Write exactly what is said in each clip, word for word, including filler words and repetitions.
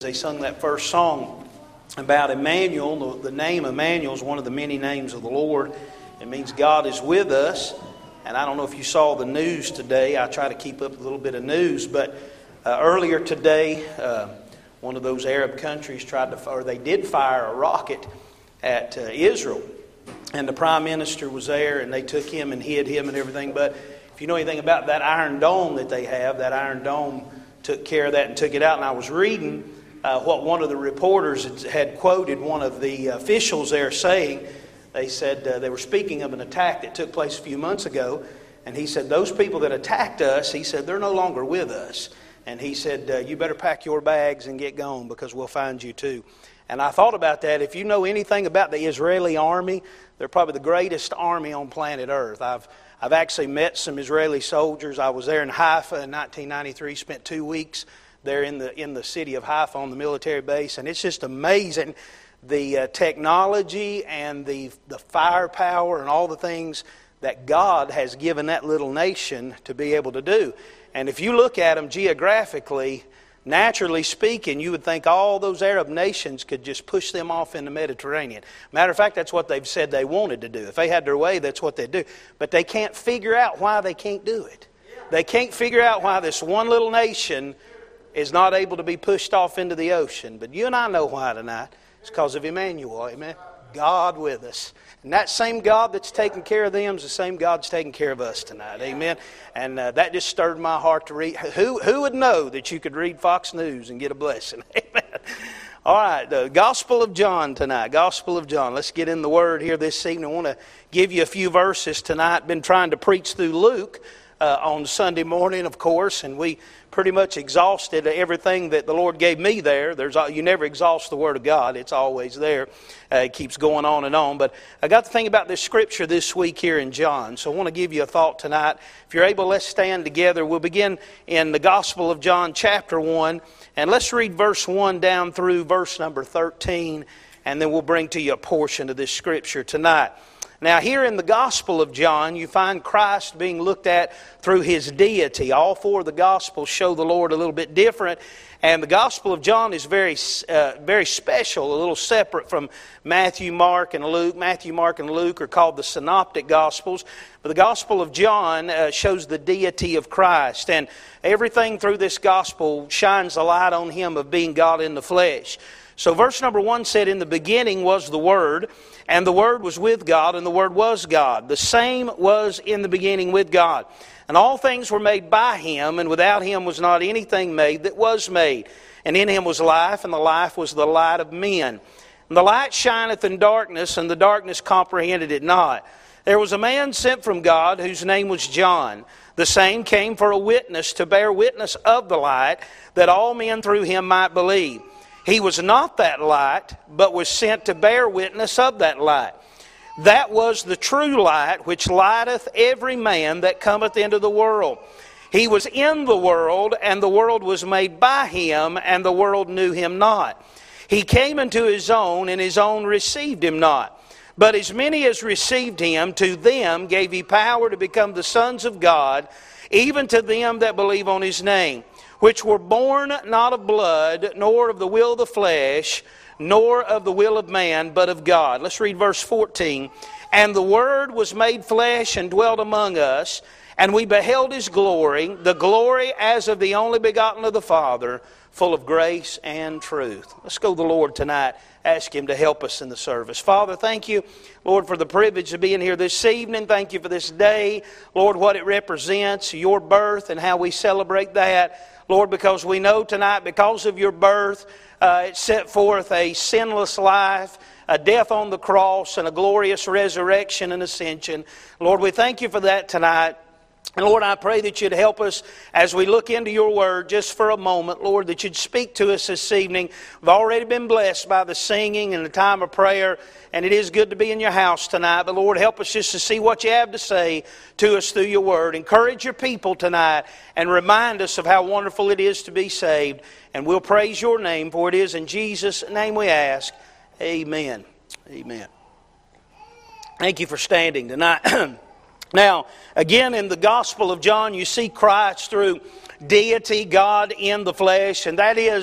They sung that first song about Emmanuel. The name Emmanuel is one of the many names of the Lord. It means God is with us. And I don't know if you saw the news today. I try to keep up a little bit of news. But uh, earlier today, uh, one of those Arab countries tried to, or they did fire a rocket at uh, Israel. And the Prime Minister was there, and they took him and hid him and everything. But if you know anything about that Iron Dome that they have, that Iron Dome took care of that and took it out. And I was reading Uh, what one of the reporters had quoted one of the officials there saying. They said uh, they were speaking of an attack that took place a few months ago, and he said those people that attacked us, he said they're no longer with us, and he said uh, you better pack your bags and get gone because we'll find you too. And I thought about that. If you know anything about the Israeli army, they're probably the greatest army on planet Earth. I've I've actually met some Israeli soldiers. I was there in Haifa in nineteen ninety-three, spent two weeks there in the in the city of Haifa on the military base, and it's just amazing the uh, technology and the the firepower and all the things that God has given that little nation to be able to do. And if you look at them geographically, naturally speaking, you would think all those Arab nations could just push them off in the Mediterranean. Matter of fact, that's what they've said they wanted to do. If they had their way, that's what they'd do. But they can't figure out why they can't do it. They can't figure out why this one little nation is not able to be pushed off into the ocean. But you and I know why tonight. It's because of Emmanuel, amen? God with us. And that same God that's taking care of them is the same God that's taking care of us tonight, amen? And uh, that just stirred my heart to read. Who, who would know that you could read Fox News and get a blessing, amen? All right, the Gospel of John tonight. Gospel of John. Let's get in the Word here this evening. I want to give you a few verses tonight. Been trying to preach through Luke uh, on Sunday morning, of course, and we pretty much exhausted everything that the Lord gave me there. There's You never exhaust the Word of God. It's always there. Uh, it keeps going on and on. But I got to think about this scripture this week here in John. So I want to give you a thought tonight. If you're able, let's stand together. We'll begin in the Gospel of John chapter one. And let's read verse one down through verse number thirteen. And then we'll bring to you a portion of this scripture tonight. Now, here in the Gospel of John, you find Christ being looked at through His deity. All four of the Gospels show the Lord a little bit different. And the Gospel of John is very uh, very special, a little separate from Matthew, Mark, and Luke. Matthew, Mark, and Luke are called the Synoptic Gospels. But the Gospel of John uh, shows the deity of Christ. And everything through this Gospel shines a light on Him of being God in the flesh. So verse number one said, "In the beginning was the Word, and the Word was with God, and the Word was God. The same was in the beginning with God. And all things were made by Him, and without Him was not anything made that was made. And in Him was life, and the life was the light of men. And the light shineth in darkness, and the darkness comprehended it not. There was a man sent from God, whose name was John. The same came for a witness, to bear witness of the light, that all men through him might believe. He was not that light, but was sent to bear witness of that light. That was the true light, which lighteth every man that cometh into the world. He was in the world, and the world was made by Him, and the world knew Him not. He came into His own, and His own received Him not. But as many as received Him, to them gave He power to become the sons of God, even to them that believe on His name, which were born not of blood, nor of the will of the flesh, nor of the will of man, but of God." Let's read verse fourteen. "And the Word was made flesh and dwelt among us, and we beheld His glory, the glory as of the only begotten of the Father, full of grace and truth." Let's go to the Lord tonight. Ask Him to help us in the service. Father, thank You, Lord, for the privilege of being here this evening. Thank You for this day. Lord, what it represents, Your birth and how we celebrate that. Lord, because we know tonight, because of Your birth, uh, it set forth a sinless life, a death on the cross, and a glorious resurrection and ascension. Lord, we thank You for that tonight. And Lord, I pray that You'd help us as we look into Your Word just for a moment. Lord, that You'd speak to us this evening. We've already been blessed by the singing and the time of prayer. And it is good to be in Your house tonight. But Lord, help us just to see what You have to say to us through Your Word. Encourage Your people tonight and remind us of how wonderful it is to be saved. And we'll praise Your name, for it is in Jesus' name we ask. Amen. Amen. Thank you for standing tonight. Now, again, in the Gospel of John, you see Christ through deity, God in the flesh, and that is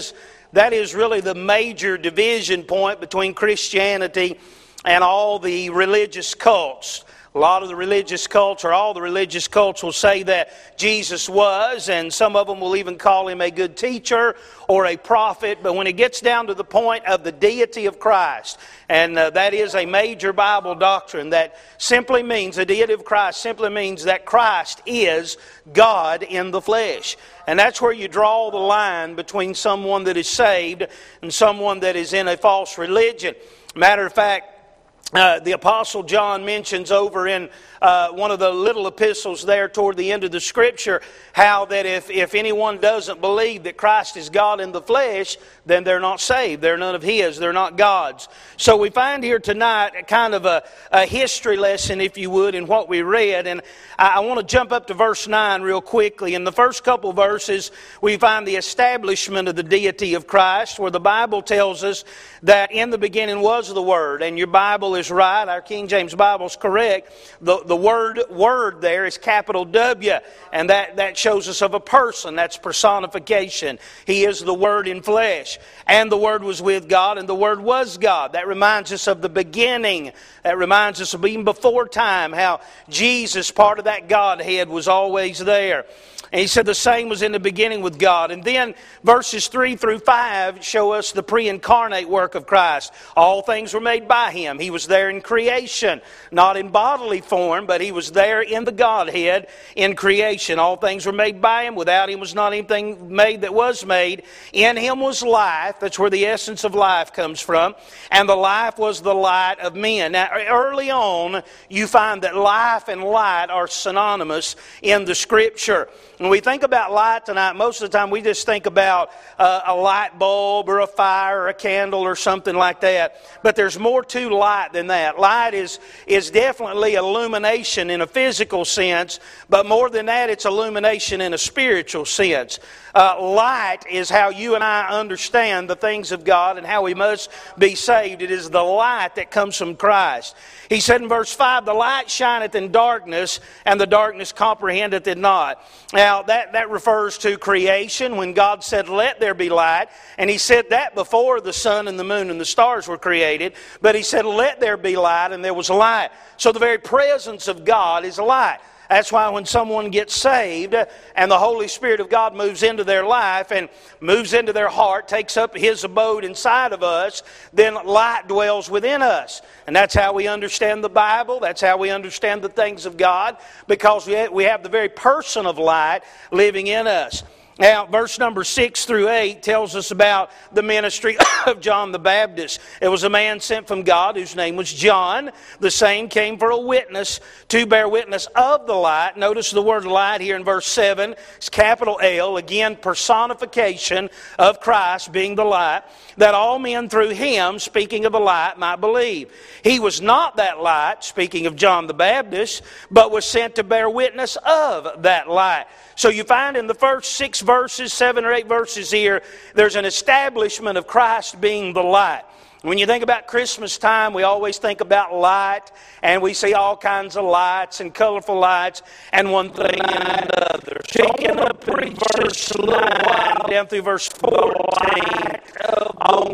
that is really the major division point between Christianity and all the religious cults. A lot of the religious cults, or all the religious cults, will say that Jesus was, and some of them will even call him a good teacher or a prophet. But when it gets down to the point of the deity of Christ, and uh, that is a major Bible doctrine, that simply means, the deity of Christ simply means that Christ is God in the flesh. And that's where you draw the line between someone that is saved and someone that is in a false religion. Matter of fact, Uh, the Apostle John mentions over in uh, one of the little epistles there toward the end of the Scripture how that if, if anyone doesn't believe that Christ is God in the flesh, then they're not saved. They're none of His. They're not God's. So we find here tonight a kind of a, a history lesson, if you would, in what we read. And I, I want to jump up to verse nine real quickly. In the first couple verses, we find the establishment of the deity of Christ, where the Bible tells us that in the beginning was the Word. And your Bible is right. Our King James Bible is correct. The, the word word there is capital W, and that, that shows us of a person. That's personification. He is the Word in flesh. And the Word was with God, and the Word was God. That reminds us of the beginning. That reminds us of even before time, how Jesus, part of that Godhead, was always there. And he said the same was in the beginning with God. And then verses three through five show us the pre-incarnate work of Christ. All things were made by Him. He was there in creation, not in bodily form, but He was there in the Godhead in creation. All things were made by Him. Without Him was not anything made that was made. In Him was life. That's where the essence of life comes from. And the life was the light of men. Now, early on, you find that life and light are synonymous in the Scripture. When we think about light tonight, most of the time we just think about uh, a light bulb or a fire or a candle or something like that. But there's more to light than that. Light is, is definitely illumination in a physical sense, but more than that, it's illumination in a spiritual sense. Uh, light is how you and I understand the things of God and how we must be saved. It is the light that comes from Christ. He said in verse five, the light shineth in darkness, and the darkness comprehendeth it not. Now, that, that refers to creation, when God said, let there be light. And He said that before the sun and the moon and the stars were created. But He said, let there be light, and there was light. So the very presence of God is light. That's why when someone gets saved and the Holy Spirit of God moves into their life and moves into their heart, takes up His abode inside of us, then light dwells within us. And that's how we understand the Bible. That's how we understand the things of God, because we have the very person of light living in us. Now, verse number six through eight tells us about the ministry of John the Baptist. It was a man sent from God whose name was John. The same came for a witness, to bear witness of the light. Notice the word light here in verse seven. It's capital L. Again, personification of Christ being the light. That all men through Him, speaking of the light, might believe. He was not that light, speaking of John the Baptist, but was sent to bear witness of that light. So you find in the first six verses, seven or eight verses here, there's an establishment of Christ being the light. When you think about Christmas time, we always think about light, and we see all kinds of lights and colorful lights, and one thing and another. So I'm going to preach verse a little while down through verse fourteen on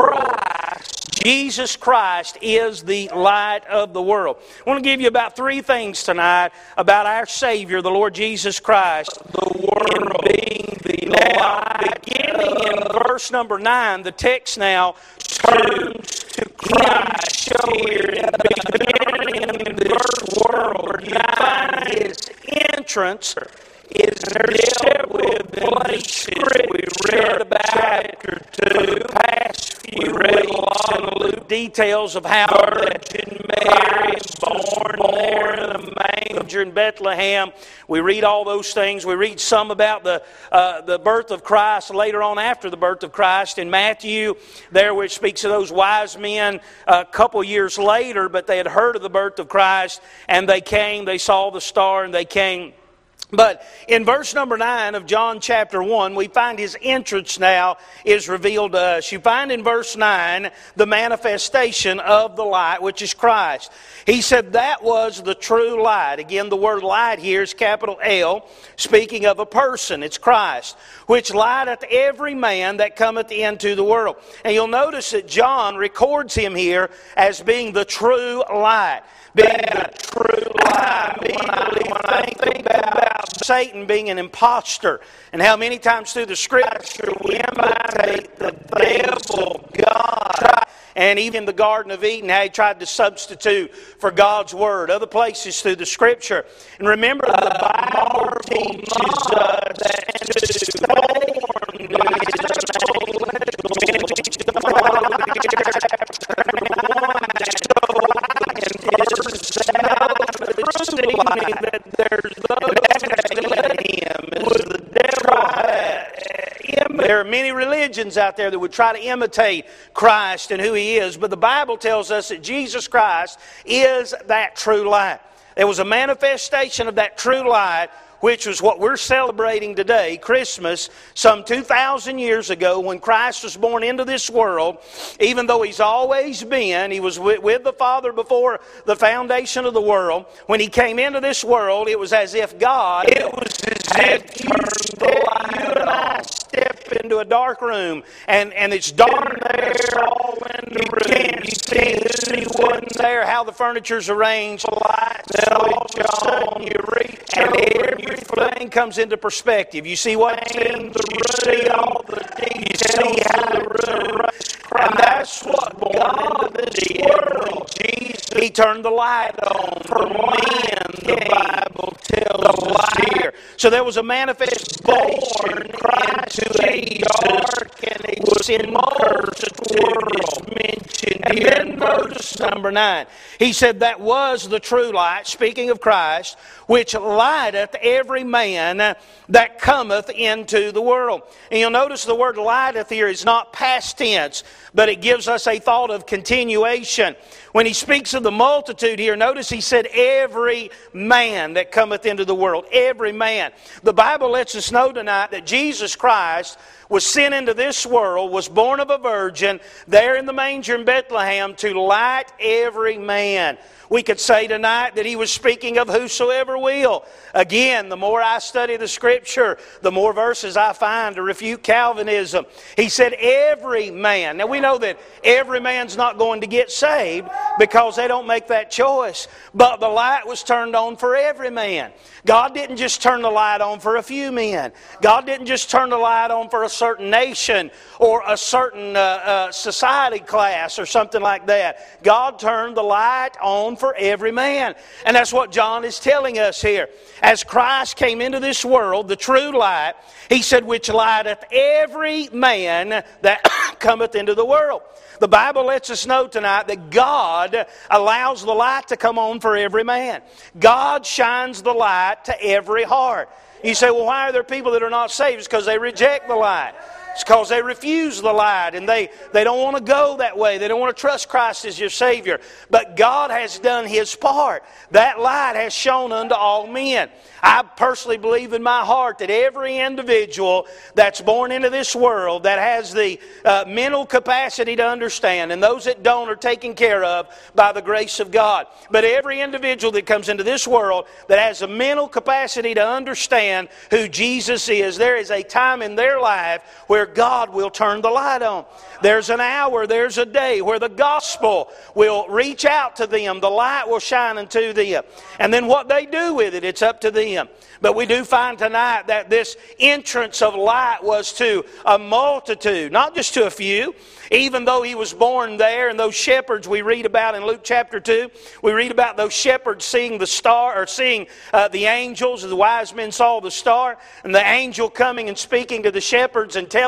Christ. Jesus Christ is the light of the world. I want to give you about three things tonight about our Savior, the Lord Jesus Christ, the world being the light. Beginning in verse number nine, the text now turns to Christ. Show here in the beginning in this world, you find His entrance is dealt with in the script. We read about chapter two. The past few read a lot of Luke details of how Virgin Mary is born, born in a manger in Bethlehem. We read all those things. We read some about the uh, the birth of Christ later on after the birth of Christ in Matthew, there which speaks of those wise men a couple years later, but they had heard of the birth of Christ, and they came, they saw the star, and they came But in verse number nine of John chapter one, we find his entrance now is revealed to us. You find in verse nine the manifestation of the light, which is Christ. He said that was the true light. Again, the word light here is capital L, speaking of a person. It's Christ, which lighteth every man that cometh into the world. And you'll notice that John records him here as being the true light. Being the true light. When I, when I think about Satan being an imposter, and how many times through the Scripture we imitate the devil, God. And even in the Garden of Eden, how he tried to substitute for God's Word. Other places through the Scripture. And remember, the Bible teaches us that that there's those that him was the devil. There are many religions out there that would try to imitate Christ and who He is, but the Bible tells us that Jesus Christ is that true light. There was a manifestation of that true light, which was what we're celebrating today, Christmas, some two thousand years ago when Christ was born into this world. Even though He's always been, He was with, with the Father before the foundation of the world. When He came into this world, it was as if God, it was as if you, you and I step into a dark room, and, and it's dark there, all in the room. You can't see who He wasn't there, how the furniture's arranged, the lights switch on, you reach and everything comes into perspective. You see what's in the room, you see all the details, you see how the room, and that's what born into this world. Jesus, He turned the light on for men, the Bible tells us here. So there was a manifest born Christ to a dark and a sin-cursed world. Mentioned and then verse number nine. He said that was the true light, speaking of Christ, which lighteth every man that cometh into the world. And you'll notice the word lighteth here is not past tense, but it gives us a thought of continuation. When he speaks of the multitude here, notice he said every man that cometh into the world. Every man. The Bible lets us know tonight that Jesus Christ was sent into this world, was born of a virgin, there in the manger in Bethlehem to light every man. We could say tonight that He was speaking of whosoever will. Again, the more I study the Scripture, the more verses I find to refute Calvinism. He said every man. Now we know that every man's not going to get saved because they don't make that choice. But the light was turned on for every man. God didn't just turn the light on for a few men. God didn't just turn the light on for a certain nation or a certain uh, uh, society class or something like that. God turned the light on for every man. And that's what John is telling us here. As Christ came into this world, the true light, He said, which lighteth every man that cometh into the world. The Bible lets us know tonight that God allows the light to come on for every man. God shines the light to every heart. You say, well, why are there people that are not saved? It's because they reject the light. It's because they refuse the light and they, they don't want to go that way. They don't want to trust Christ as your Savior. But God has done His part. That light has shone unto all men. I personally believe in my heart that every individual that's born into this world that has the uh, mental capacity to understand, and those that don't are taken care of by the grace of God. But every individual that comes into this world that has a mental capacity to understand who Jesus is, there is a time in their life where God will turn the light on. There's an hour, there's a day where the gospel will reach out to them. The light will shine unto them. And then what they do with it, it's up to them. But we do find tonight that this entrance of light was to a multitude, not just to a few. Even though He was born there, and those shepherds we read about in Luke chapter two, we read about those shepherds seeing the star, or seeing uh, the angels, the wise men saw the star, and the angel coming and speaking to the shepherds and telling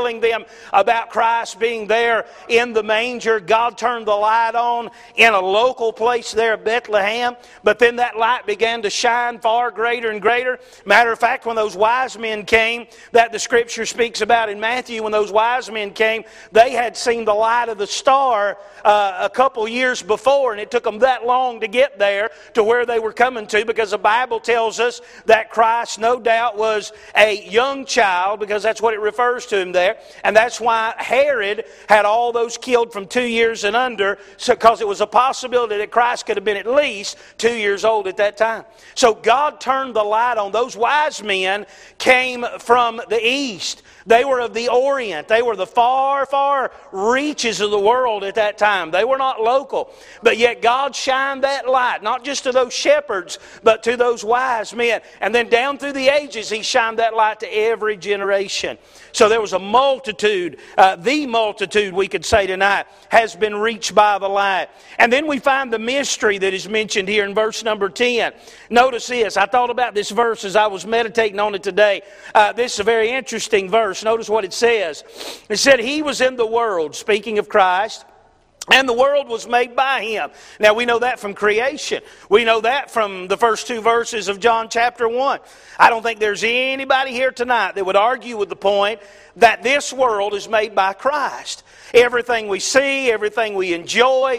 telling them about Christ being there in the manger. God turned the light on in a local place there at Bethlehem, but then that light began to shine far greater and greater. Matter of fact, when those wise men came, that the Scripture speaks about in Matthew, when those wise men came, they had seen the light of the star uh, a couple years before, and it took them that long to get there to where they were coming to, because the Bible tells us that Christ no doubt was a young child, because that's what it refers to him there, and that's why Herod had all those killed from two years and under, so, because it was a possibility that Christ could have been at least two years old at that time. So God turned the light on. Those wise men came from the east. They were of the Orient. They were the far, far reaches of the world at that time. They were not local. But yet God shined that light, not just to those shepherds, but to those wise men. And then down through the ages, He shined that light to every generation. So there was a multitude, uh, the multitude, we could say tonight, has been reached by the light. And then we find the mystery that is mentioned here in verse number ten. Notice this. I thought about this verse as I was meditating on it today. Uh, this is a very interesting verse. Notice what it says. It said, He was in the world, speaking of Christ, and the world was made by Him. Now we know that from creation. We know that from the first two verses of John chapter one. I don't think there's anybody here tonight that would argue with the point that this world is made by Christ. Everything we see, everything we enjoy,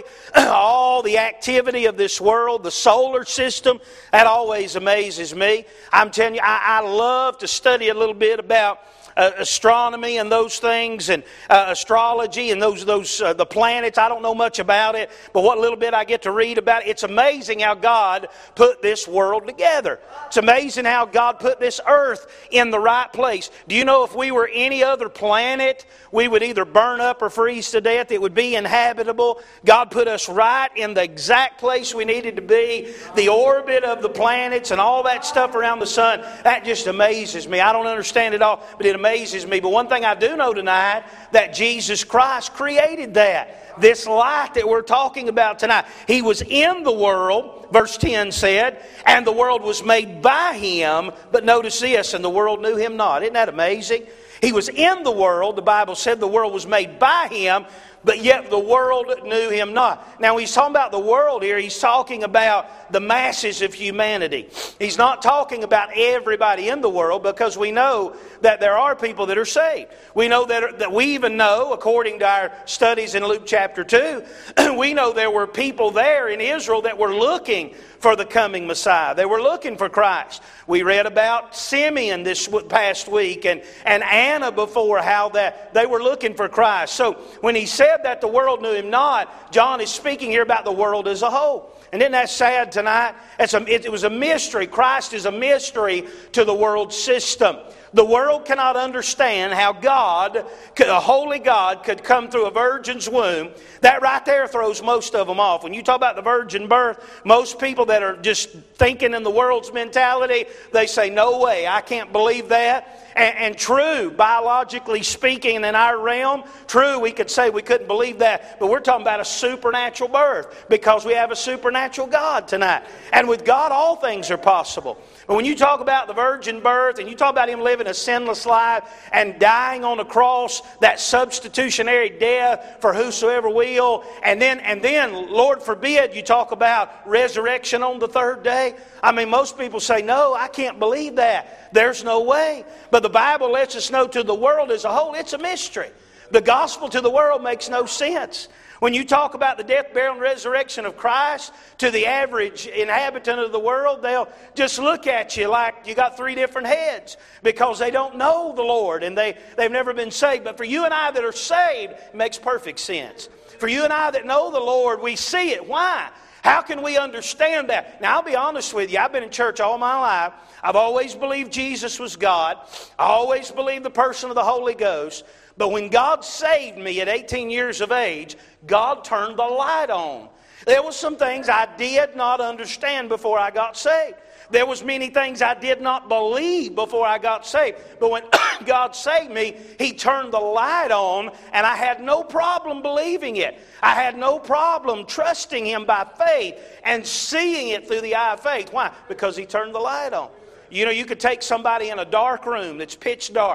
all the activity of this world, the solar system, that always amazes me. I'm telling you, I, I love to study a little bit about Uh, astronomy and those things, and uh, astrology and those those uh, the planets. I don't know much about it, but what little bit I get to read about it, it's amazing how God put this world together. It's amazing how God put this earth in the right place. Do you know if we were any other planet, we would either burn up or freeze to death? It would be inhabitable. God put us right in the exact place we needed to be. The orbit of the planets and all that stuff around the sun, that just amazes me. I don't understand it all, but it amazes me. But one thing I do know tonight, that Jesus Christ created that. This light that we're talking about tonight. He was in the world, verse ten said, and the world was made by Him. But notice this, and the world knew Him not. Isn't that amazing? He was in the world. The Bible said the world was made by Him, but yet the world knew Him not. Now, when He's talking about the world here, He's talking about the masses of humanity. He's not talking about everybody in the world, because we know that there are people that are saved. We know that, that we even know, according to our studies in Luke chapter two, we know there were people there in Israel that were looking for the coming Messiah. They were looking for Christ. We read about Simeon this past week and, and Anna before, how that they were looking for Christ. So when he said that the world knew Him not, John is speaking here about the world as a whole. And isn't that sad tonight? It's a, it, it was a mystery. Christ is a mystery to the world system. The world cannot understand how God, a holy God, could come through a virgin's womb. That right there throws most of them off. When you talk about the virgin birth, most people that are just thinking in the world's mentality, they say, no way, I can't believe that. And, and true, biologically speaking, in our realm, true, we could say we couldn't believe that. But we're talking about a supernatural birth, because we have a supernatural God tonight. And with God, all things are possible. But when you talk about the virgin birth, and you talk about Him living a sinless life and dying on the cross, that substitutionary death for whosoever will, and then, and then, Lord forbid, you talk about resurrection on the third day. I mean, most people say, no, I can't believe that. There's no way. But the Bible lets us know to the world as a whole, it's a mystery. The gospel to the world makes no sense. When you talk about the death, burial, and resurrection of Christ to the average inhabitant of the world, they'll just look at you like you got three different heads, because they don't know the Lord and they, they've never been saved. But for you and I that are saved, it makes perfect sense. For you and I that know the Lord, we see it. Why? How can we understand that? Now, I'll be honest with you. I've been in church all my life. I've always believed Jesus was God. I always believed the person of the Holy Ghost. But when God saved me at eighteen years of age, God turned the light on. There were some things I did not understand before I got saved. There was many things I did not believe before I got saved. But when God saved me, He turned the light on, and I had no problem believing it. I had no problem trusting Him by faith and seeing it through the eye of faith. Why? Because He turned the light on. You know, you could take somebody in a dark room that's pitch dark,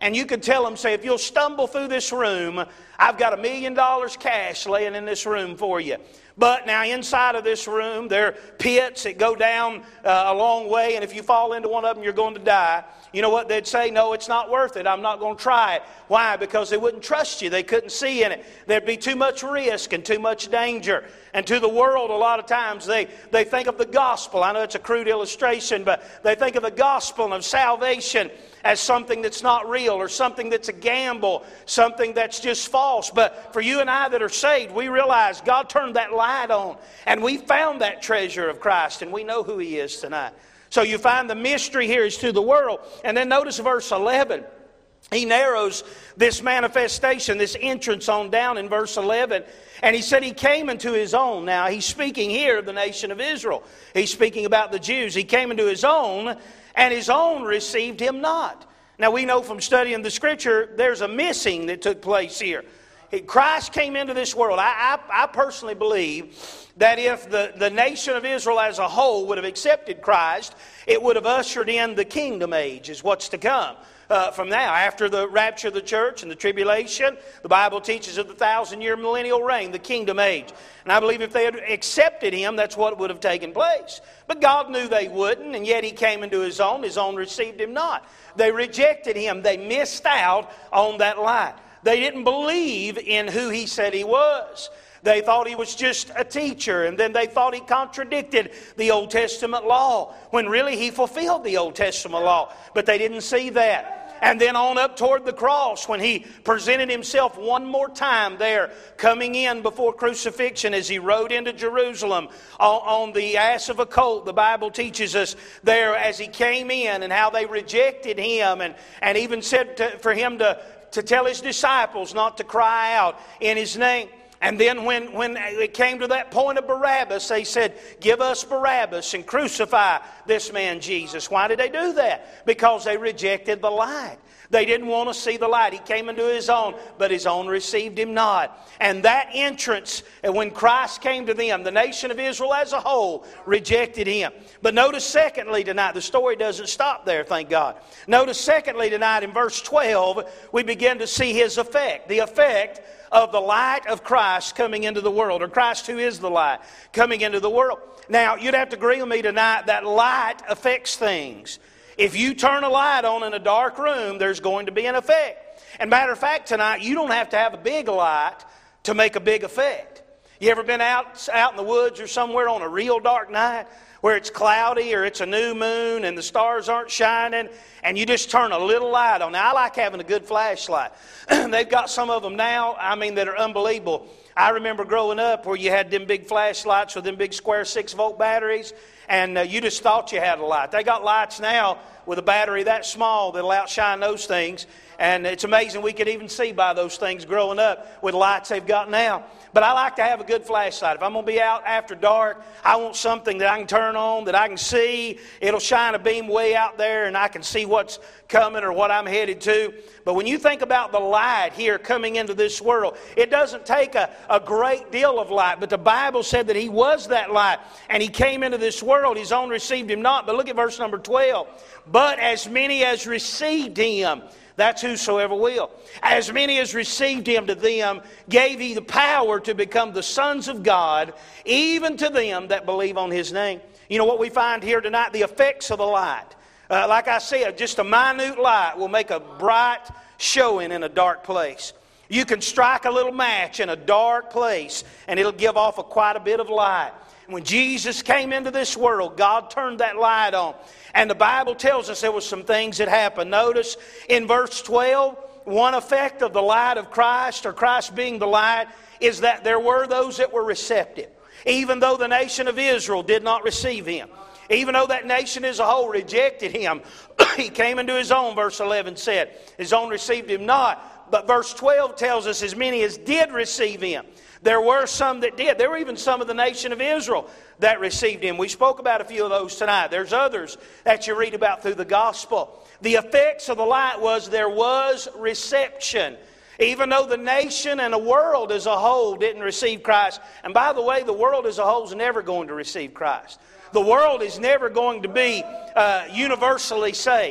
And you could tell them, say, if you'll stumble through this room, I've got a million dollars cash laying in this room for you. But now inside of this room, there are pits that go down uh, a long way, and if you fall into one of them, you're going to die. You know what they'd say? No, it's not worth it. I'm not going to try it. Why? Because they wouldn't trust you. They couldn't see in it. There'd be too much risk and too much danger. And to the world, a lot of times, they, they think of the gospel. I know it's a crude illustration, but they think of the gospel and of salvation as something that's not real or something that's a gamble, something that's just false. But for you and I that are saved, we realize God turned that light on, and we found that treasure of Christ, and we know who He is tonight. So you find the mystery here is to the world. And then notice verse eleven. He narrows this manifestation, this entrance on down in verse eleven. And he said he came into his own. Now he's speaking here of the nation of Israel. He's speaking about the Jews. He came into his own, and his own received him not. Now we know from studying the Scripture, there's a missing that took place here. Christ came into this world. I, I, I personally believe that if the, the nation of Israel as a whole would have accepted Christ, it would have ushered in the kingdom age, is what's to come. Uh, from now, after the rapture of the church and the tribulation, the Bible teaches of the thousand-year millennial reign, the kingdom age. And I believe if they had accepted Him, that's what would have taken place. But God knew they wouldn't, and yet He came into His own. His own received Him not. They rejected Him. They missed out on that light. They didn't believe in who He said He was. They thought He was just a teacher, and then they thought He contradicted the Old Testament law, when really He fulfilled the Old Testament law. But they didn't see that. And then on up toward the cross, when He presented Himself one more time there, coming in before crucifixion as He rode into Jerusalem on, on the ass of a colt. The Bible teaches us there as He came in and how they rejected Him, and, and even said to, for Him to, to tell His disciples not to cry out in His name. And then when, when it came to that point of Barabbas, they said, give us Barabbas and crucify this man Jesus. Why did they do that? Because they rejected the light. They didn't want to see the light. He came into His own, but His own received Him not. And that entrance, when Christ came to them, the nation of Israel as a whole rejected Him. But notice secondly tonight, the story doesn't stop there, thank God. Notice secondly tonight in verse twelve, we begin to see His effect. The effect of the light of Christ coming into the world, or Christ who is the light coming into the world. Now, you'd have to agree with me tonight that light affects things. If you turn a light on in a dark room, there's going to be an effect. And matter of fact, tonight, you don't have to have a big light to make a big effect. You ever been out, out in the woods or somewhere on a real dark night where it's cloudy or it's a new moon and the stars aren't shining, and you just turn a little light on? Now, I like having a good flashlight. They've got some of them now, I mean, that are unbelievable. I remember growing up where you had them big flashlights with them big square six-volt batteries, and uh, you just thought you had a light. They got lights now with a battery that small that'll outshine those things, and it's amazing we could even see by those things growing up with lights they've got now. But I like to have a good flashlight. If I'm going to be out after dark, I want something that I can turn on, that I can see. It'll shine a beam way out there, and I can see what's coming or what I'm headed to. But when you think about the light here coming into this world, it doesn't take a, a great deal of light. But the Bible said that He was that light, and He came into this world. His own received Him not. But look at verse number twelve. But as many as received Him, that's whosoever will. As many as received Him, to them gave He the power to become the sons of God, even to them that believe on His name. You know what we find here tonight? The effects of the light. Uh, like I said, just a minute light will make a bright showing in a dark place. You can strike a little match in a dark place, and it'll give off a, quite a bit of light. When Jesus came into this world, God turned that light on. And the Bible tells us there were some things that happened. Notice in verse twelve, one effect of the light of Christ, or Christ being the light, is that there were those that were receptive. Even though the nation of Israel did not receive Him. Even though that nation as a whole rejected Him, He came into His own, verse eleven said. His own received Him not. But verse twelve tells us as many as did receive Him. There were some that did. There were even some of the nation of Israel that received Him. We spoke about a few of those tonight. There's others that you read about through the gospel. The effects of the light was there was reception. Even though the nation and the world as a whole didn't receive Christ. And by the way, the world as a whole is never going to receive Christ. The world is never going to be uh, universally saved.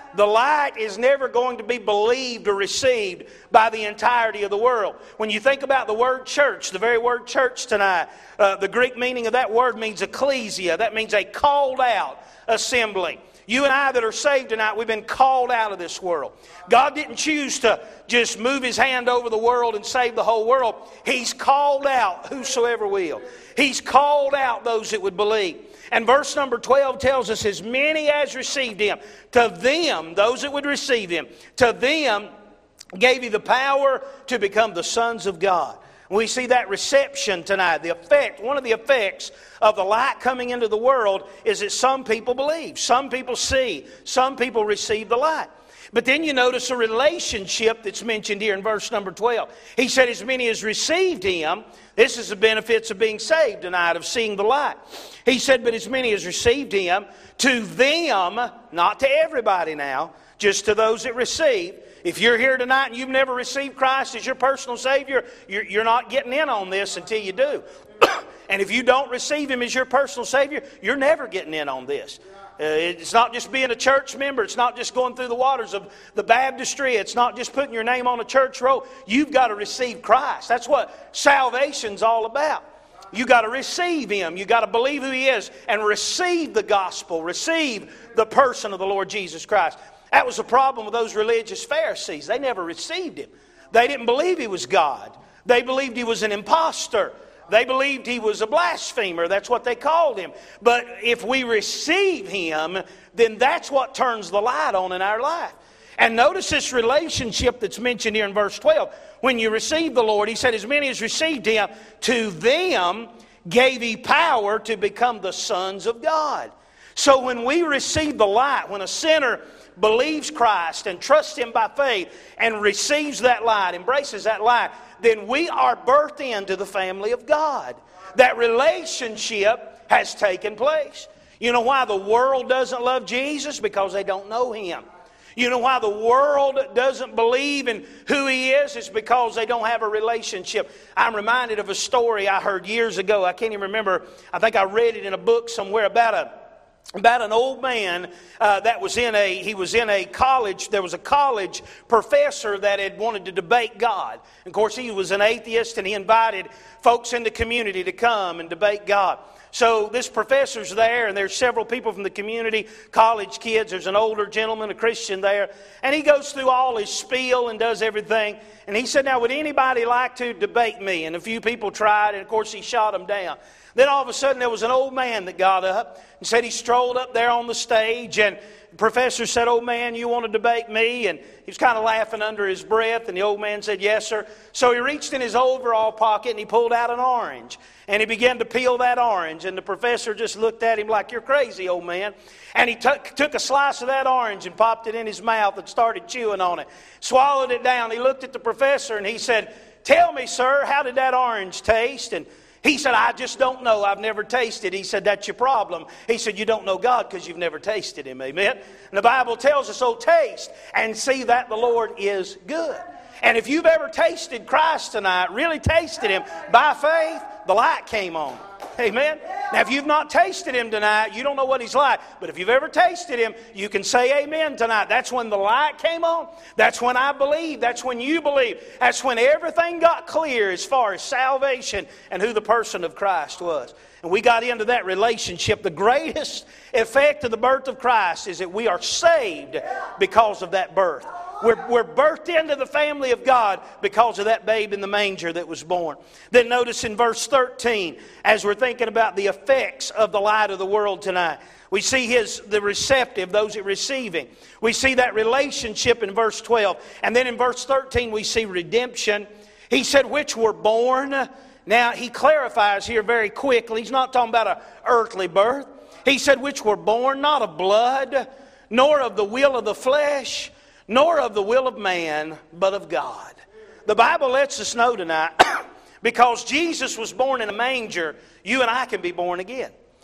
The light is never going to be believed or received by the entirety of the world. When you think about the word church, the very word church tonight, uh, the Greek meaning of that word means ecclesia. That means a called out assembly. You and I that are saved tonight, we've been called out of this world. God didn't choose to just move His hand over the world and save the whole world. He's called out whosoever will. He's called out those that would believe. And verse number twelve tells us, as many as received Him, to them, those that would receive Him, to them gave He the power to become the sons of God. We see that reception tonight. The effect, one of the effects of the light coming into the world is that some people believe, some people see, some people receive the light. But then you notice a relationship that's mentioned here in verse number twelve. He said, as many as received Him, this is the benefits of being saved tonight, of seeing the light. He said, but as many as received Him, to them, not to everybody now, just to those that receive. If you're here tonight and you've never received Christ as your personal Savior, you're, you're not getting in on this until you do. And if you don't receive Him as your personal Savior, you're never getting in on this. Uh, it's not just being a church member. It's not just going through the waters of the baptistry. It's not just putting your name on a church roll. You've got to receive Christ. That's what salvation's all about. You've got to receive Him. You've got to believe who He is and receive the gospel. Receive the person of the Lord Jesus Christ. That was the problem with those religious Pharisees. They never received Him. They didn't believe He was God. They believed He was an imposter. They believed He was a blasphemer. That's what they called Him. But if we receive Him, then that's what turns the light on in our life. And notice this relationship that's mentioned here in verse twelve. When you receive the Lord, He said, as many as received Him, to them gave He power to become the sons of God. So when we receive the light, when a sinner believes Christ and trusts Him by faith and receives that light, embraces that light, then we are birthed into the family of God. That relationship has taken place. You know why the world doesn't love Jesus? Because they don't know Him. You know why the world doesn't believe in who He is? It's because they don't have a relationship. I'm reminded of a story I heard years ago. I can't even remember. I think I read it in a book somewhere about a About an old man uh, that was in a, he was in a college, there was a college professor that had wanted to debate God. Of course, he was an atheist and he invited folks in the community to come and debate God. So this professor's there and there's several people from the community, college kids. There's an older gentleman, a Christian there. And he goes through all his spiel and does everything. And he said, now would anybody like to debate me? And a few people tried and of course he shot them down. Then all of a sudden there was an old man that got up and said he strolled up there on the stage and the professor said, old man, you want to debate me? And he was kind of laughing under his breath and the old man said, yes, sir. So he reached in his overall pocket and he pulled out an orange and he began to peel that orange and the professor just looked at him like, you're crazy, old man. And he took, took a slice of that orange and popped it in his mouth and started chewing on it. Swallowed it down. He looked at the professor and he said, tell me, sir, how did that orange taste? And he said, I just don't know. I've never tasted. He said, that's your problem. He said, you don't know God because you've never tasted Him. Amen. And the Bible tells us, oh, taste and see that the Lord is good. And if you've ever tasted Christ tonight, really tasted Him by faith, the light came on. Amen. Now, if you've not tasted Him tonight, you don't know what He's like. But if you've ever tasted Him, you can say amen tonight. That's when the light came on. That's when I believe. That's when you believe. That's when everything got clear as far as salvation and who the person of Christ was. And we got into that relationship. The greatest effect of the birth of Christ is that we are saved because of that birth. We're, we're birthed into the family of God because of that babe in the manger that was born. Then notice in verse thirteen, as we're thinking about the effects of the light of the world tonight, we see his the receptive, those that receiving. We see that relationship in verse twelve. And then in verse thirteen we see redemption. He said, which were born. Now he clarifies here very quickly. He's not talking about an earthly birth. He said, which were born not of blood, nor of the will of the flesh, nor of the will of man, but of God. The Bible lets us know tonight, because Jesus was born in a manger, you and I can be born again.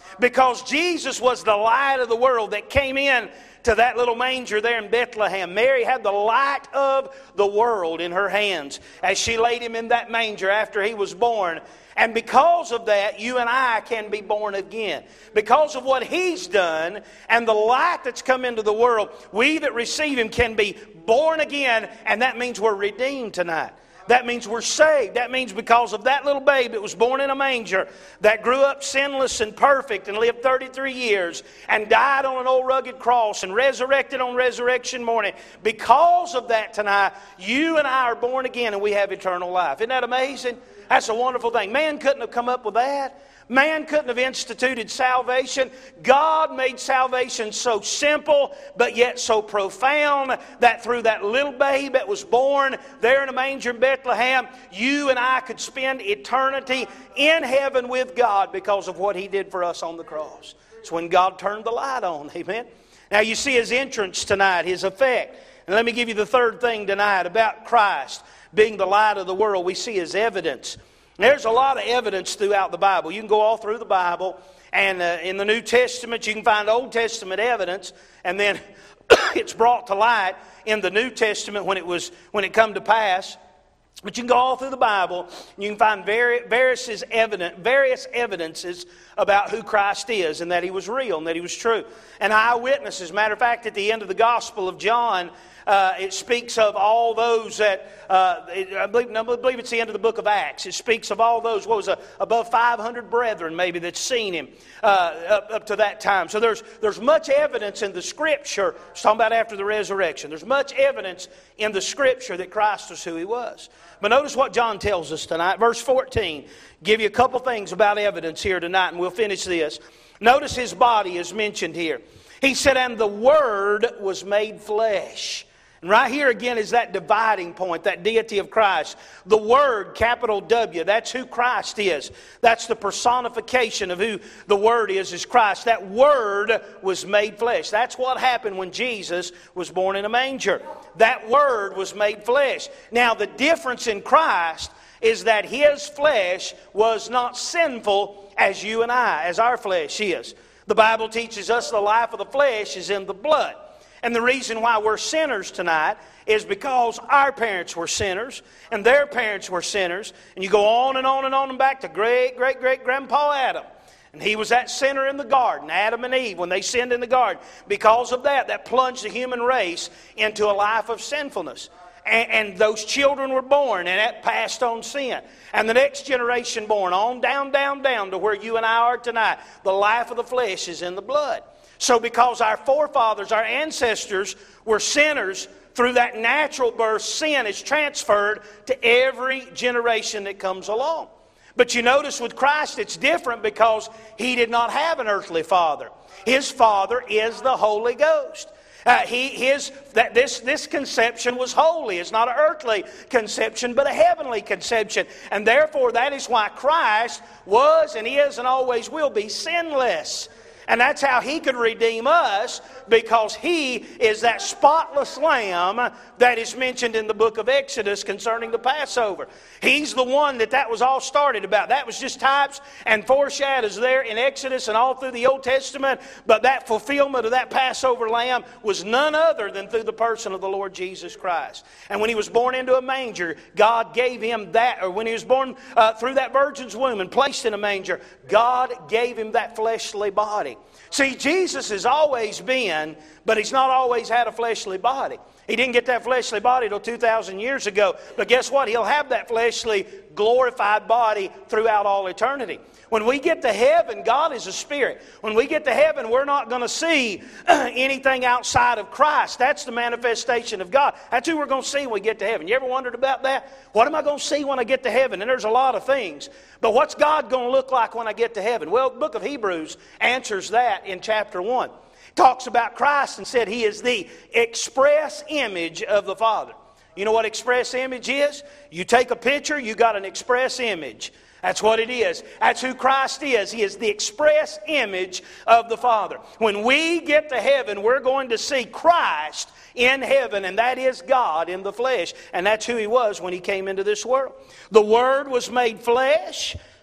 Because Jesus was the light of the world that came in to that little manger there in Bethlehem. Mary had the light of the world in her hands as she laid him in that manger after he was born. And because of that, you and I can be born again. Because of what He's done and the light that's come into the world, we that receive Him can be born again, and that means we're redeemed tonight. That means we're saved. That means because of that little babe that was born in a manger, that grew up sinless and perfect and lived thirty-three years and died on an old rugged cross and resurrected on resurrection morning. Because of that tonight, you and I are born again and we have eternal life. Isn't that amazing? That's a wonderful thing. Man couldn't have come up with that. Man couldn't have instituted salvation. God made salvation so simple, but yet so profound, that through that little babe that was born there in a manger in Bethlehem, you and I could spend eternity in heaven with God because of what He did for us on the cross. It's when God turned the light on. Amen. Now you see His entrance tonight, His effect. And let me give you the third thing tonight about Christ being the light of the world. We see His evidence. There's a lot of evidence throughout the Bible. You can go all through the Bible, and uh, in the New Testament you can find Old Testament evidence, and then it's brought to light in the New Testament when it was when it come to pass. But you can go all through the Bible, and you can find various, various, evident, various evidences about who Christ is, and that He was real, and that He was true. And eyewitnesses. As a matter of fact, at the end of the Gospel of John, Uh, it speaks of all those that, uh, it, I, believe, I believe it's the end of the book of Acts. It speaks of all those, what was it, above five hundred brethren maybe that's seen Him uh, up, up to that time. So there's there's much evidence in the Scripture. It's talking about after the resurrection. There's much evidence in the Scripture that Christ was who He was. But notice what John tells us tonight. Verse fourteen. Give you a couple things about evidence here tonight, and we'll finish this. Notice His body is mentioned here. He said, and the Word was made flesh. And right here again is that dividing point, that deity of Christ. The Word, capital W, that's who Christ is. That's the personification of who the Word is, is Christ. That Word was made flesh. That's what happened when Jesus was born in a manger. That Word was made flesh. Now the difference in Christ is that His flesh was not sinful as you and I, as our flesh is. The Bible teaches us the life of the flesh is in the blood. And the reason why we're sinners tonight is because our parents were sinners and their parents were sinners. And you go on and on and on and back to great, great, great grandpa Adam. And he was that sinner in the garden, Adam and Eve, when they sinned in the garden. Because of that, that plunged the human race into a life of sinfulness. And, and those children were born, and that passed on sin. And the next generation born, on down, down, down to where you and I are tonight. The life of the flesh is in the blood. So because our forefathers, our ancestors were sinners, through that natural birth, sin is transferred to every generation that comes along. But you notice with Christ it's different because He did not have an earthly father. His Father is the Holy Ghost. Uh, he, his, that this, this conception was holy. It's not an earthly conception, but a heavenly conception. And therefore that is why Christ was and is and always will be sinless. And that's how He could redeem us, because He is that spotless lamb that is mentioned in the book of Exodus concerning the Passover. He's the one that that was all started about. That was just types and foreshadows there in Exodus and all through the Old Testament. But that fulfillment of that Passover lamb was none other than through the person of the Lord Jesus Christ. And when He was born into a manger, God gave Him that, or when He was born uh, through that virgin's womb and placed in a manger, God gave Him that fleshly body. See, Jesus has always been, but He's not always had a fleshly body. He didn't get that fleshly body till two thousand years ago. But guess what? He'll have that fleshly, glorified body throughout all eternity. When we get to heaven, God is a spirit. When we get to heaven, we're not going to see anything outside of Christ. That's the manifestation of God. That's who we're going to see when we get to heaven. You ever wondered about that? What am I going to see when I get to heaven? And there's a lot of things. But what's God going to look like when I get to heaven? Well, the book of Hebrews answers that in chapter one. It talks about Christ and said He is the express image of the Father. You know what express image is? You take a picture, you got an express image. That's what it is. That's who Christ is. He is the express image of the Father. When we get to heaven, we're going to see Christ in heaven, and that is God in the flesh. And that's who He was when He came into this world. The Word was made flesh.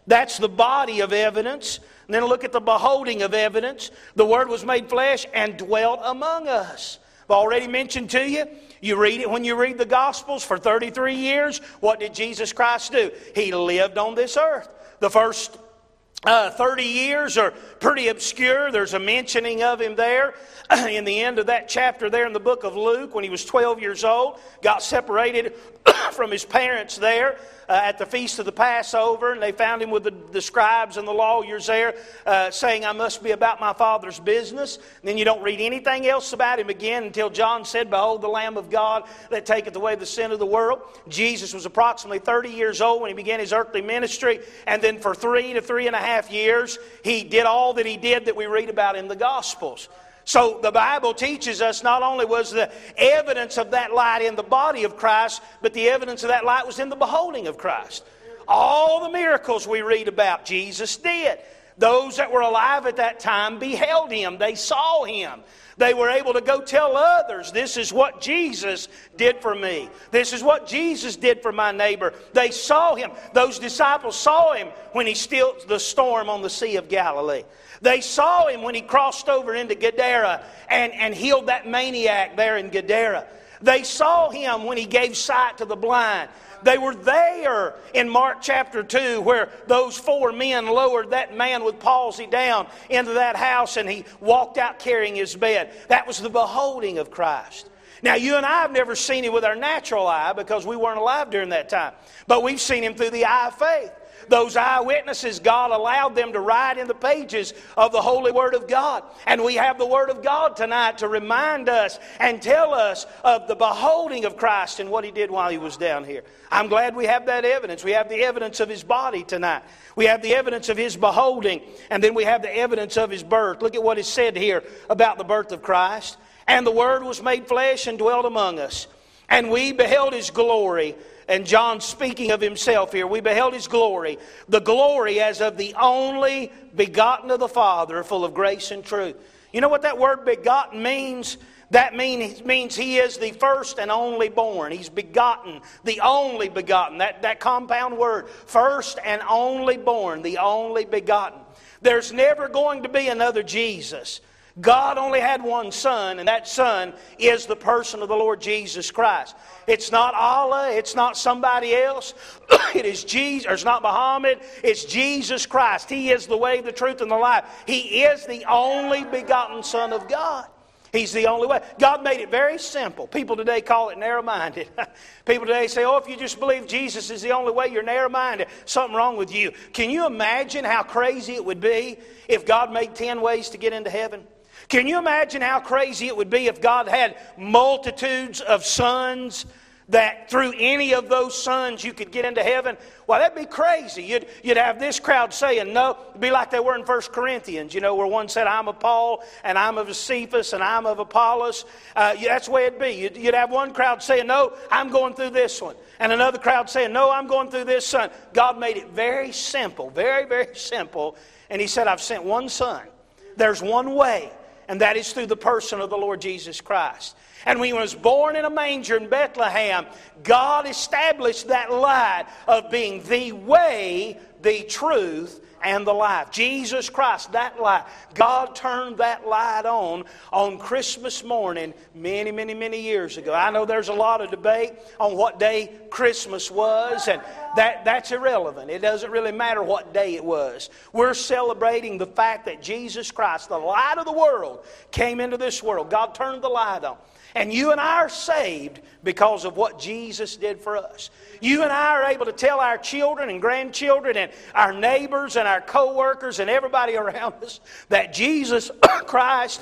That's the body of evidence. And then look at the beholding of evidence. The Word was made flesh and dwelt among us. I've already mentioned to you, you read it when you read the Gospels for thirty-three years. What did Jesus Christ do? He lived on this earth. The first uh, thirty years are pretty obscure. There's a mentioning of Him there in the end of that chapter there in the book of Luke when He was twelve years old. Got separated from His parents there uh, at the feast of the Passover, and they found Him with the, the scribes and the lawyers there uh, saying, I must be about my Father's business. And then you don't read anything else about Him again until John said, Behold the Lamb of God that taketh away the sin of the world. Jesus was approximately thirty years old when He began His earthly ministry, and then for three to three and a half years He did all that He did that we read about in the Gospels. So the Bible teaches us not only was the evidence of that light in the body of Christ, but the evidence of that light was in the beholding of Christ. All the miracles we read about, Jesus did. Those that were alive at that time beheld Him. They saw Him. They were able to go tell others, this is what Jesus did for me. This is what Jesus did for my neighbor. They saw Him. Those disciples saw Him when He stilled the storm on the Sea of Galilee. They saw Him when He crossed over into Gadara and, and healed that maniac there in Gadara. They saw Him when He gave sight to the blind. They were there in Mark chapter two where those four men lowered that man with palsy down into that house and he walked out carrying his bed. That was the beholding of Christ. Now, you and I have never seen Him with our natural eye because we weren't alive during that time. But we've seen Him through the eye of faith. Those eyewitnesses, God allowed them to write in the pages of the Holy Word of God. And we have the Word of God tonight to remind us and tell us of the beholding of Christ and what He did while He was down here. I'm glad we have that evidence. We have the evidence of His body tonight. We have the evidence of His beholding. And then we have the evidence of His birth. Look at what is said here about the birth of Christ. And the Word was made flesh and dwelt among us. And we beheld His glory. And John speaking of Himself here, we beheld His glory, the glory as of the only begotten of the Father, full of grace and truth. You know what that word begotten means? That mean, means He is the first and only born. He's begotten, the only begotten. That, that compound word, first and only born, the only begotten. There's never going to be another Jesus. God only had one Son, and that Son is the person of the Lord Jesus Christ. It's not Allah, it's not somebody else. It is Jesus, or it's not Muhammad, it's Jesus Christ. He is the way, the truth, and the life. He is the only begotten Son of God. He's the only way. God made it very simple. People today call it narrow-minded. People today say, oh, if you just believe Jesus is the only way, you're narrow-minded. Something wrong with you. Can you imagine how crazy it would be if God made ten ways to get into heaven? Can you imagine how crazy it would be if God had multitudes of sons that through any of those sons you could get into heaven? Well, that'd be crazy. You'd, you'd have this crowd saying no. It'd be like they were in First Corinthians, you know, where one said, I'm of Paul, and I'm of Cephas, and I'm of Apollos. Uh, that's the way it'd be. You'd, you'd have one crowd saying, no, I'm going through this one. And another crowd saying, no, I'm going through this son. God made it very simple, very, very simple. And He said, I've sent one Son. There's one way. And that is through the person of the Lord Jesus Christ. And when He was born in a manger in Bethlehem, God established that light of being the way, the truth, and the life. Jesus Christ, that light. God turned that light on on Christmas morning many, many, many years ago. I know there's a lot of debate on what day Christmas was, and that, that's irrelevant. It doesn't really matter what day it was. We're celebrating the fact that Jesus Christ, the light of the world, came into this world. God turned the light on. And you and I are saved because of what Jesus did for us. You and I are able to tell our children and grandchildren and our neighbors and our co-workers and everybody around us that Jesus Christ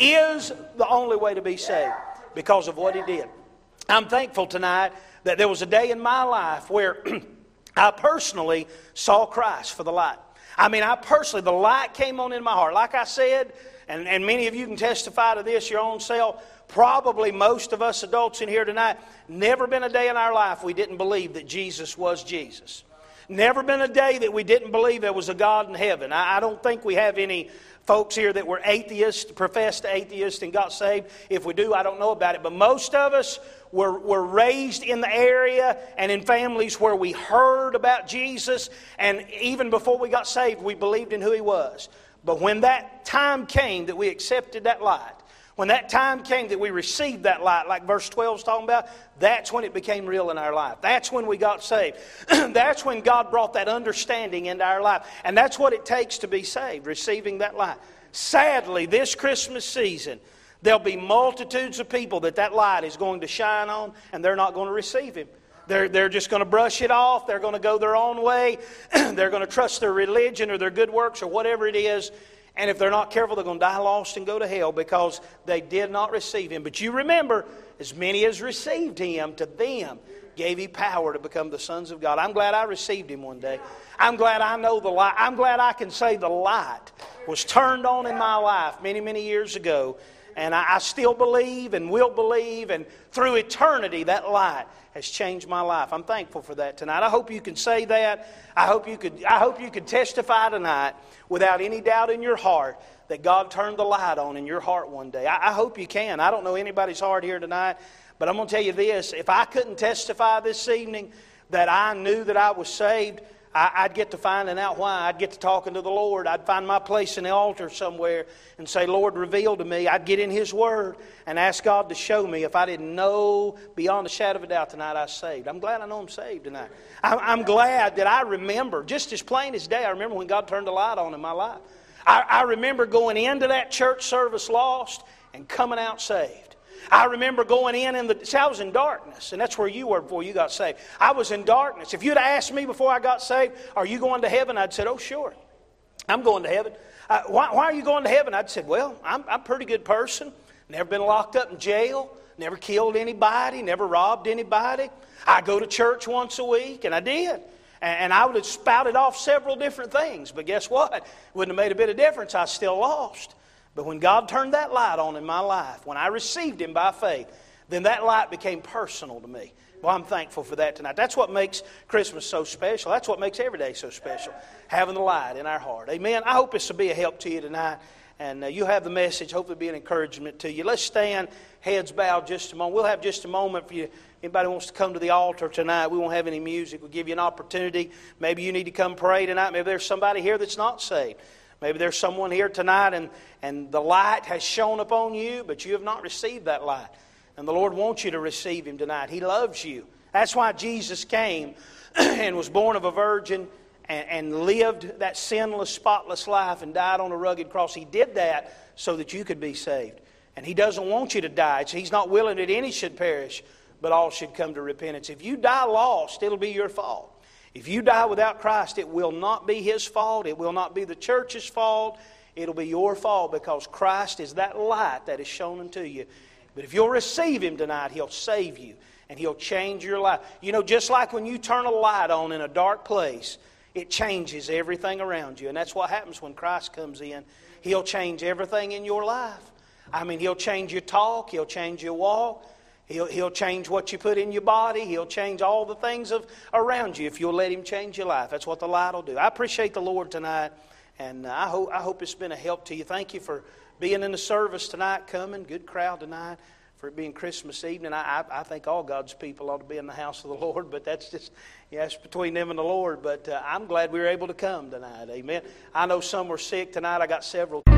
is the only way to be saved because of what He did. I'm thankful tonight that there was a day in my life where I personally saw Christ for the light. I mean, I personally, the light came on in my heart. Like I said, and, and many of you can testify to this your own self, probably most of us adults in here tonight, never been a day in our life we didn't believe that Jesus was Jesus. Never been a day that we didn't believe there was a God in heaven. I, I don't think we have any folks here that were atheists, professed atheists, and got saved. If we do, I don't know about it. But most of us were, were raised in the area and in families where we heard about Jesus. And even before we got saved, we believed in who He was. But when that time came that we accepted that light, when that time came that we received that light, like verse twelve is talking about, that's when it became real in our life. That's when we got saved. That's when God brought that understanding into our life. And that's what it takes to be saved, receiving that light. Sadly, this Christmas season, there'll be multitudes of people that that light is going to shine on, and they're not going to receive Him. They're, they're just going to brush it off. They're going to go their own way. They're going to trust their religion or their good works or whatever it is. And if they're not careful, they're going to die lost and go to hell because they did not receive Him. But you remember, as many as received Him, to them gave He power to become the sons of God. I'm glad I received Him one day. I'm glad I know the light. I'm glad I can say the light was turned on in my life many, many years ago. And I, I still believe and will believe. And through eternity, that light has changed my life. I'm thankful for that tonight. I hope you can say that. I hope you could, I hope you could testify tonight without any doubt in your heart that God turned the light on in your heart one day. I, I hope you can. I don't know anybody's heart here tonight, but I'm going to tell you this. If I couldn't testify this evening that I knew that I was saved, I, I'd get to finding out why. I'd get to talking to the Lord. I'd find my place in the altar somewhere and say, Lord, reveal to me. I'd get in His Word and ask God to show me if I didn't know beyond a shadow of a doubt tonight I was saved. I'm glad I know I'm saved tonight. I'm, I'm glad that I remember, just as plain as day, I remember when God turned the light on in my life. I, I remember going into that church service lost and coming out saved. I remember going in and the, see, I was in darkness, and that's where you were before you got saved. I was in darkness. If you'd asked me before I got saved, are you going to heaven? I'd said, oh, sure. I'm going to heaven. Uh, why, why are you going to heaven? I'd said, well, I'm, I'm a pretty good person. Never been locked up in jail. Never killed anybody. Never robbed anybody. I go to church once a week, and I did. And, and I would have spouted off several different things. But guess what? Wouldn't have made a bit of difference. I was still lost. But when God turned that light on in my life, when I received Him by faith, then that light became personal to me. Well, I'm thankful for that tonight. That's what makes Christmas so special. That's what makes every day so special, having the light in our heart. Amen. I hope this will be a help to you tonight. And uh, you'll have the message, hopefully be an encouragement to you. Let's stand, heads bowed just a moment. We'll have just a moment for you. Anybody wants to come to the altar tonight, we won't have any music. We'll give you an opportunity. Maybe you need to come pray tonight. Maybe there's somebody here that's not saved. Maybe there's someone here tonight and, and the light has shone upon you, but you have not received that light. And the Lord wants you to receive Him tonight. He loves you. That's why Jesus came and was born of a virgin and, and lived that sinless, spotless life and died on a rugged cross. He did that so that you could be saved. And He doesn't want you to die. He's not willing that any should perish, but all should come to repentance. If you die lost, it'll be your fault. If you die without Christ, it will not be His fault. It will not be the church's fault. It'll be your fault because Christ is that light that is shown unto you. But if you'll receive Him tonight, He'll save you and He'll change your life. You know, just like when you turn a light on in a dark place, it changes everything around you. And that's what happens when Christ comes in. He'll change everything in your life. I mean, He'll change your talk. He'll change your walk. He'll, he'll change what you put in your body. He'll change all the things of around you if you'll let Him change your life. That's what the light will do. I appreciate the Lord tonight, and I hope, I hope it's been a help to you. Thank you for being in the service tonight, coming. Good crowd tonight for it being Christmas evening. I, I, I think all God's people ought to be in the house of the Lord, but that's just, yeah, it's between them and the Lord. But uh, I'm glad we were able to come tonight. Amen. I know some were sick tonight. I got several.